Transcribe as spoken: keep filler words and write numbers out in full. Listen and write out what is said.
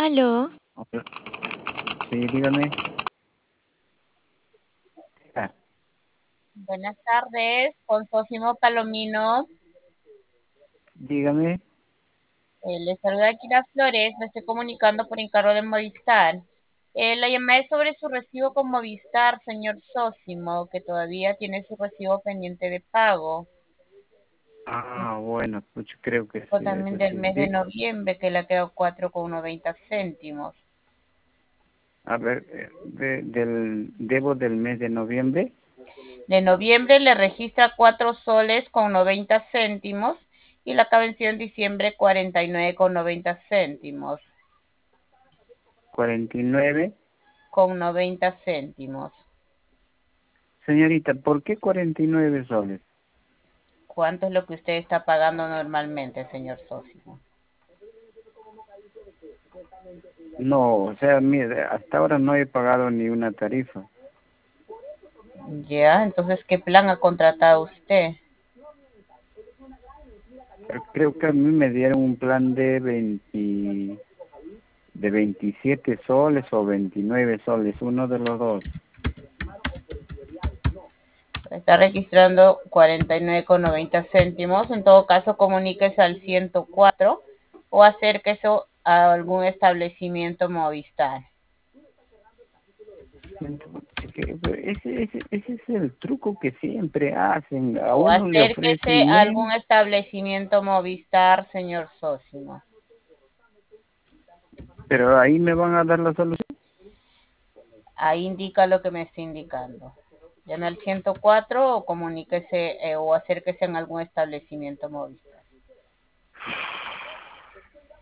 Aló, Hola. Sí, dígame. Ah, Buenas tardes, con Sosimo Palomino. dígame. Eh, le saluda Kira Flores, me estoy comunicando por encargo de Movistar. Eh, la llamada es sobre su recibo con Movistar, señor Sosimo, que todavía tiene su recibo pendiente de pago. Ah, bueno, pues creo que O sí, también eso del sí. mes de Di- noviembre, que le ha quedado cuatro con noventa céntimos. a ver, eh, de- del debo del mes de noviembre, De noviembre le registra cuatro soles con noventa céntimos y la acaba vencido en diciembre cuarenta y nueve con noventa céntimos. cuarenta y nueve. Con noventa céntimos. Señorita, ¿por qué cuarenta y nueve soles? ¿Cuánto es lo que usted está pagando normalmente, señor Sosimo? No, o sea, mire, hasta ahora no he pagado ni una tarifa. Ya, entonces, ¿qué plan ha contratado usted? Pero creo que a mí me dieron un plan de veinte, de veintisiete soles o veintinueve soles, uno de los dos. Está registrando cuarenta y nueve con noventa céntimos. En todo caso, comuníquese al ciento cuatro o acérquese a algún establecimiento Movistar. Es que, pues, ese, ese, ese es el truco que siempre hacen. A O uno le acérquese ofrecen a algún menos. establecimiento Movistar, señor Sosimo. Pero ahí me van a dar la solución. Ahí indica lo que me está indicando. Llame al ciento cuatro o comuníquese eh, o acérquese en algún establecimiento móvil.